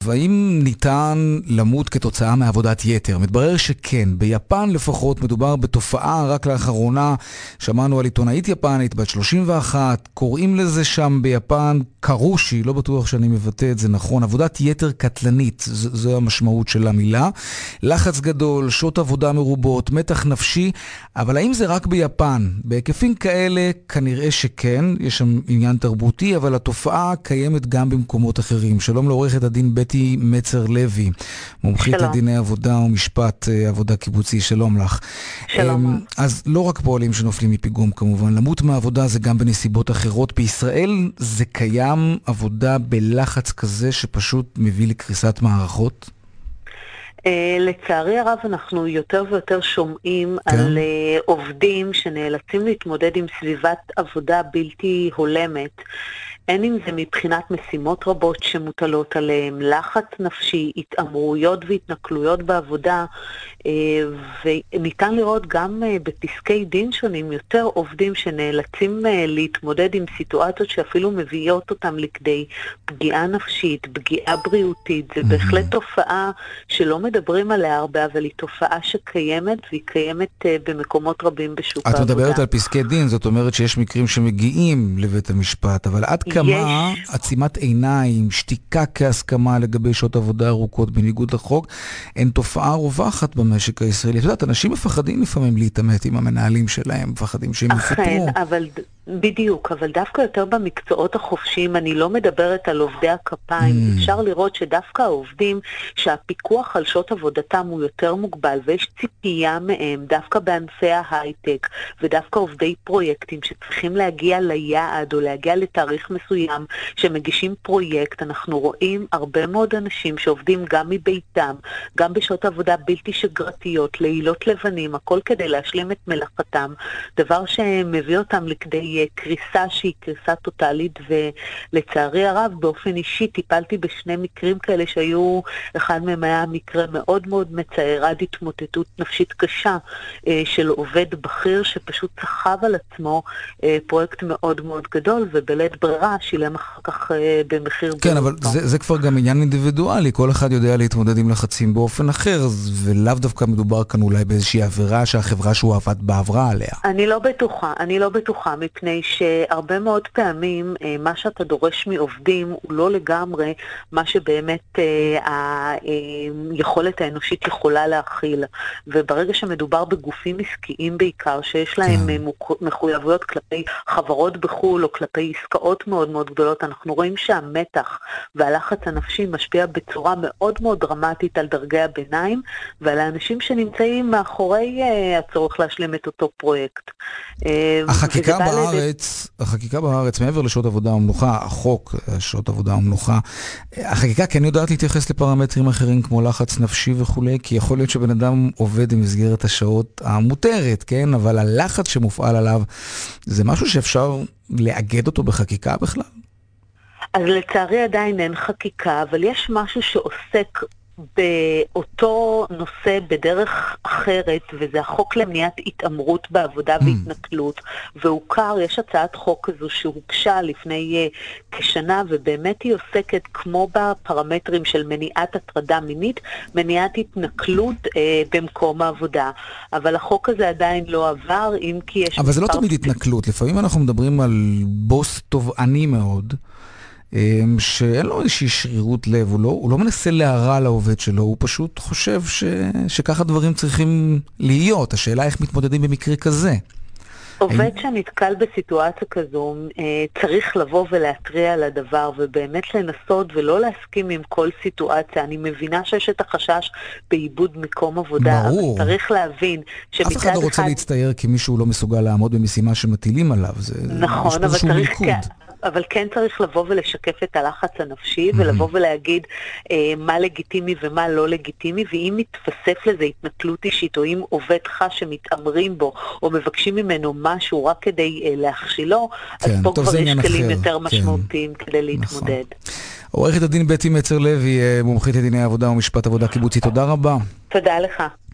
והאם ניתן למות כתוצאה מעבודת יתר? מתברר שכן. ביפן לפחות מדובר בתופעה, רק לאחרונה שמענו על עיתונאית יפנית בת 31, קוראים לזה שם ביפן קרושי, לא בטוח שאני מבטא את זה נכון, עבודת יתר קטלנית, זו המשמעות של המילה. לחץ גדול, שעות עבודה מרובות, מתח נפשי, אבל האם זה רק ביפן? בהיקפים כאלה כנראה שכן, יש שם עניין תרבותי, אבל התופעה קיימת גם במקומות אחרים. שלום לעורכת הדין בטי מצר לוי, מומחית לדיני עבודה ומשפט עבודה קיבוצי, שלום לך. שלום. אז לא רק פועלים שנופלים מפיגום כמובן, למות מעבודה זה גם בנסיבות אחרות. בישראל זה קיים עבודה בלחץ כזה שפשוט מביא לקריסת מערכות? לצערי הרב אנחנו יותר ויותר שומעים על עובדים שנאלצים להתמודד עם סביבת עבודה בלתי הולמת. אין אם זה מבחינת משימות רבות שמוטלות עליהם, לחץ נפשי, התאמרויות והתנכלויות בעבודה, וניתן לראות גם בפסקי דין שונים יותר עובדים שנאלצים להתמודד עם סיטואציות שאפילו מביאות אותם לכדי פגיעה נפשית, פגיעה בריאותית. זה בהחלט תופעה שלא מדברים עליה הרבה, אבל היא תופעה שקיימת, והיא קיימת במקומות רבים בשוק העבודה. את מדברת על פסקי דין, זאת אומרת שיש מקרים שמגיעים לבית המשפט, אבל עד כמה עצימת עיניים, שתיקה כהסכמה לגבי שעות עבודה ארוכות בניגוד לחוק, אין תופעה רווחת במשק הישראלי. את יודעת, אנשים מפחדים לפעמים להתעמת עם המנהלים שלהם, מפחדים שהם יפטרו. אכן, אבל בדיוק, אבל דווקא יותר במקצועות החופשיים, אני לא מדברת על עובדי הכפיים, אפשר לראות שדווקא העובדים שהפיקוח על שעות עבודתם הוא יותר מוגבל, ויש ציפייה מהם, דווקא בענפי ההייטק, ודווקא עובדי פרויקטים שצריכים להגיע ליעד או להגיע לתאריך מסוים, שמגישים פרויקט, אנחנו רואים הרבה מאוד אנשים שעובדים גם מביתם, גם בשעות עבודה בלתי שגרתיות, לילות לבנים, הכל כדי להשלים את מלאכתם, דבר שמביא אותם לכדי קריסה שהיא קריסה טוטלית, ולצערי הרב באופן אישי טיפלתי בשני מקרים כאלה שהיו, אחד מהם היה מקרה מאוד מאוד מצער, עד התמוטטות נפשית קשה של עובד בכיר שפשוט סחב על עצמו פרויקט מאוד מאוד גדול, ובלית ברירה שילם אחר כך במחיר כן, אבל זה כבר גם עניין אינדיבידואלי, כל אחד יודע להתמודד עם לחצים באופן אחר, ולאו דווקא מדובר כאן אולי באיזושהי עבירה שהחברה שהוא עבד בעברה עליה. אני לא בטוחה, מפני שהרבה מאוד פעמים מה שאתה דורש מעובדים הוא לא לגמרי מה שבאמת היכולת האנושית יכולה להכיל, וברגע שמדובר בגופים עסקיים בעיקר, שיש להם מחויבויות כלפי חברות בחול או כלפי עסקאות מאוד מאוד גדולות, אנחנו רואים שהמתח והלחץ הנפשי משפיע בצורה מאוד מאוד דרמטית על דרגי הביניים ועל האנשים שנמצאים מאחורי הצורך להשלים את אותו פרויקט. החקיקה בארץ, מעבר לשעות עבודה ומנוחה, החוק, שעות עבודה ומנוחה, החקיקה כן יודעת להתייחס לפרמטרים אחרים כמו לחץ נפשי וכו', כי יכול להיות שבן אדם עובד במסגרת השעות המותרת, כן? אבל הלחץ שמופעל עליו, זה משהו שאפשר לאגד אותו בחקיקה בכלל? אז לצערי עדיין אין חקיקה, אבל יש משהו שעוסק באותו נושא בדרך אחרת, וזה החוק למניעת התאמרות בעבודה והתנכלות, והוכר, יש הצעת חוק כזו שהוגשה לפני כשנה, ובאמת היא עוסקת כמו בפרמטרים של מניעת הטרדה מינית, מניעת התנכלות במקום העבודה. אבל החוק הזה עדיין לא עבר, אם כי יש... אבל זה לא תמיד התנכלות, לפעמים אנחנו מדברים על בוס תובעני מאוד, שאין לו איזושהי שרירות לב, הוא לא מנסה להרע לעובד שלו, הוא פשוט חושב שככה דברים צריכים להיות. השאלה איך מתמודדים במקרה כזה. עובד שנתקל בסיטואציה כזו צריך לבוא ולהטריע על הדבר, ובאמת לנסות ולא להסכים עם כל סיטואציה. אני מבינה שיש את החשש באיבוד מקום עבודה, ברור. אבל צריך להבין שמצד אף אחד לא רוצה להצטייר כי מישהו לא מסוגל לעמוד במשימה שמטילים עליו. נכון, אבל כן צריך לבוא ולשקף את הלחץ הנפשי, ולבוא ולהגיד מה לגיטימי ומה לא לגיטימי, ואם מתווסף לזה התנכלות אישית, או אם עובד חש שמתאמרים בו, או מבקשים ממנו משהו רק כדי להכשילו, אז פה כבר יש כלים יותר משמעותיים כדי להתמודד. עורכת הדין בטי מצר לוי, מומחית לדיני עבודה ומשפט עבודה קיבוצי, תודה רבה. תודה לך.